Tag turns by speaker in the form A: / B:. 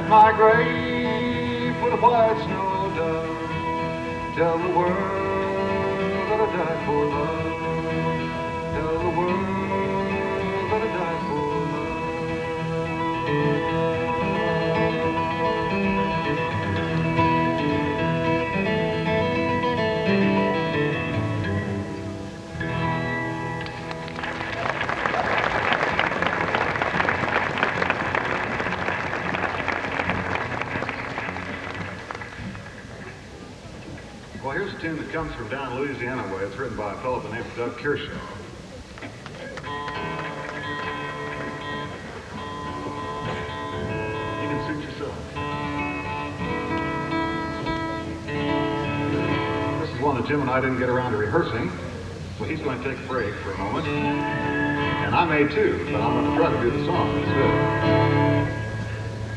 A: At my grave, put a white snow dove. Tell the world that I died for love. Tell the world that I died for Well, here's a tune that comes from down Louisiana way. It's written by a fellow by the name of Doug Kershaw. You can suit yourself. This is one that Jim and I didn't get around to rehearsing, so he's going to take a break for a moment. And I may too, but I'm going to try to do the song instead.